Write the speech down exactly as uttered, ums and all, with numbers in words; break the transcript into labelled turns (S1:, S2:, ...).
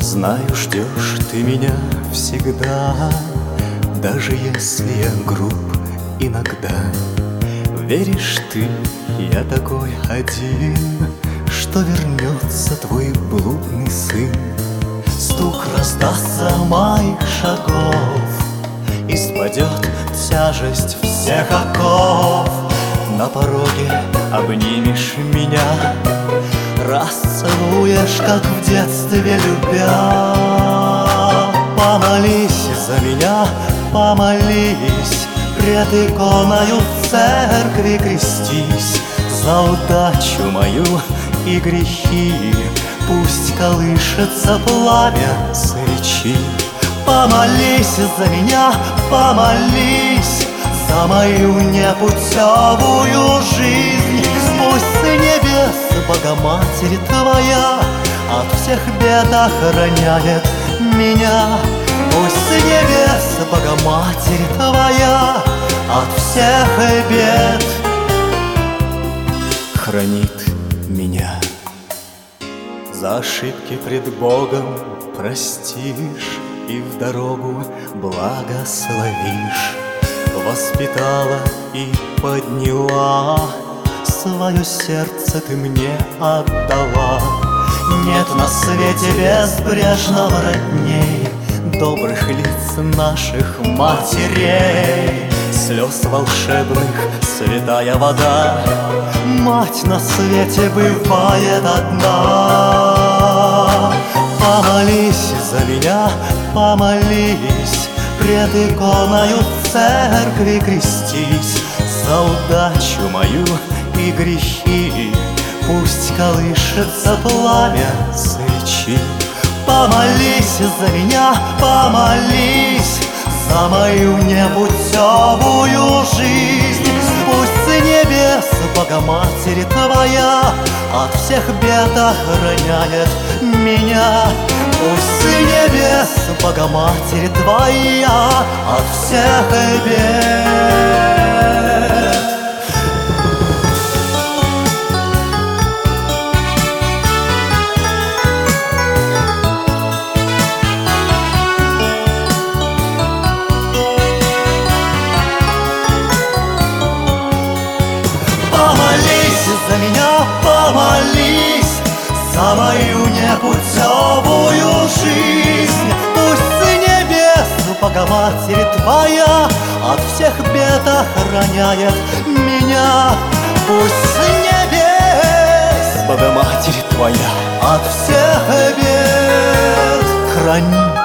S1: Знаю, ждешь ты меня всегда, даже если я груб иногда. Веришь ты, я такой один, что вернется твой блудный сын. Стук раздастся моих шагов, и спадет тяжесть всех оков. На пороге обнимешь меня, расцелуешь, как в детстве любя. Помолись за меня, помолись, пред иконою в церкви крестись. За удачу мою и грехи пусть колышется пламя свечи. Помолись за меня, помолись, за мою непутевую жизнь. Пусть с небес Богоматерь твоя от всех бед охраняет меня. Пусть с небес Богоматерь твоя от всех бед хранит меня. За ошибки пред Богом простишь и в дорогу благословишь. Воспитала и подняла, свое сердце ты мне отдала. Нет на свете безбрежного родней, добрых лиц наших матерей. Слез волшебных святая вода, мать на свете бывает одна. Помолись за меня, помолись, пред иконою в церкви крестись. За удачу мою и грехи пусть колышется пламя свечи. Помолись за меня, помолись, за мою непутевую жизнь. Пусть с небес Богоматерь твоя от всех бед охраняет меня. Пусть с небес Богоматерь твоя от всех бед. Помолись за меня, помолись, за мою непутевую жизнь. Пусть с небес Богоматерь твоя от всех бед охраняет меня. Пусть с небес Богоматерь твоя от всех бед хранит